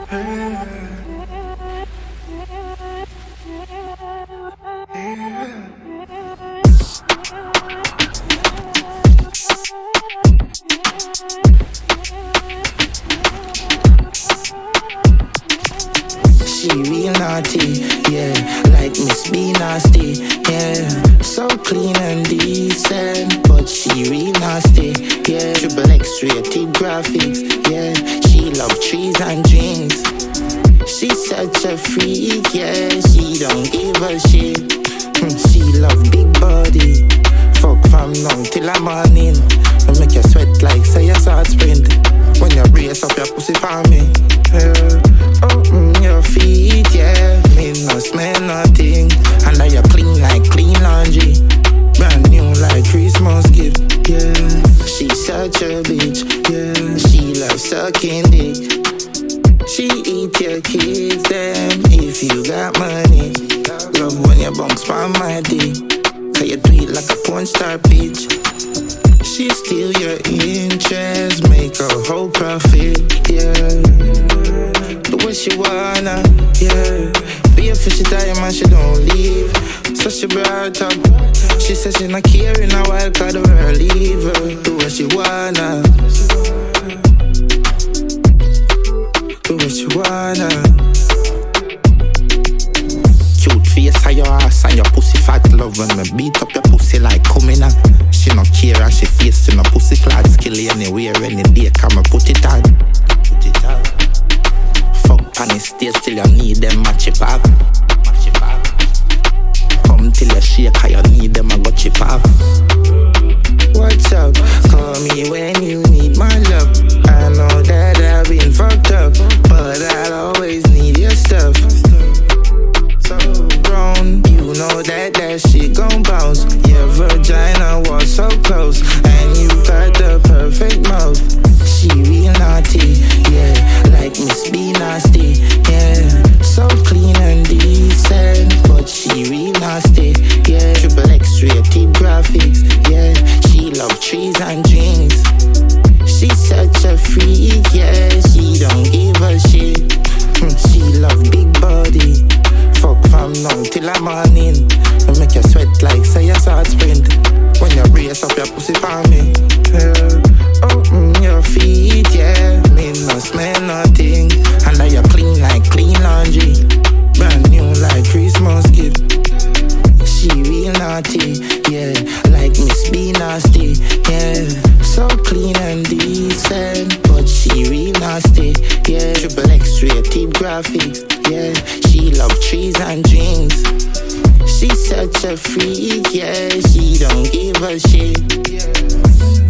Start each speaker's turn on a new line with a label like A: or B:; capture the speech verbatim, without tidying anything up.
A: She real naughty, yeah, like Miss B nasty, yeah. So clean and decent, but she real nasty, yeah. Triple X rated graphics, yeah. She love trees and drinks. She's such a freak, yeah. She don't give a shit. She love big body. Fuck from now till the morning. I make you sweat like say a salt sprint. When you brace up your pussy for me, yeah. Oh, mm, your feet, yeah. Me no smell nothing. And now you clean like clean laundry. Brand new like Christmas gift, yeah. She's such a bitch, yeah. She loves sucking dick. She eat your kids, them, if you got money. Love when you bounce from my dick. Cause you do it like a porn star bitch. She steal your interest, make a whole profit, yeah. Do what she wanna, yeah. Be a fishy diamond, she don't leave. So she brought up. She says she not caring a while, cause the world leave her. Do what she wanna. Do what you wanna. Cute face of your ass and your pussy fat. Love when me beat up your pussy like coming on. She no care and she face in a pussy clad skilly anywhere any day. Come and put it on. Put it on. Fuck panny stay till you need them match it up. Match it up. Come till you shake how you need them and go chip off. What's up? Call me when you need my love. I know that I've been fucked up, but I'll always need your stuff. So grown, you know that that shit gon' bounce. Your vagina was so close, and you got the perfect mouth. She real naughty, yeah, like Miss B nasty, yeah. So clean and decent, but she real nasty, yeah. Triple X rated graphics, yeah. She love trees and drinks. She's such a freak, yeah. She don't give a shit. She love big body. Fuck from now till the morning. I make you sweat like say a salt sprint. When you brace up your pussy for me, yeah. Oh, mm, your feet, yeah. Me no smell nothing. And now you clean like clean laundry. Brand new like Christmas gift. She real naughty, yeah, like Miss B nasty, yeah. So clean and decent, but she real nasty, yeah. Triple X rated graphics, yeah. She love trees and drinks. She's such a freak, yeah. She don't give a shit, yeah.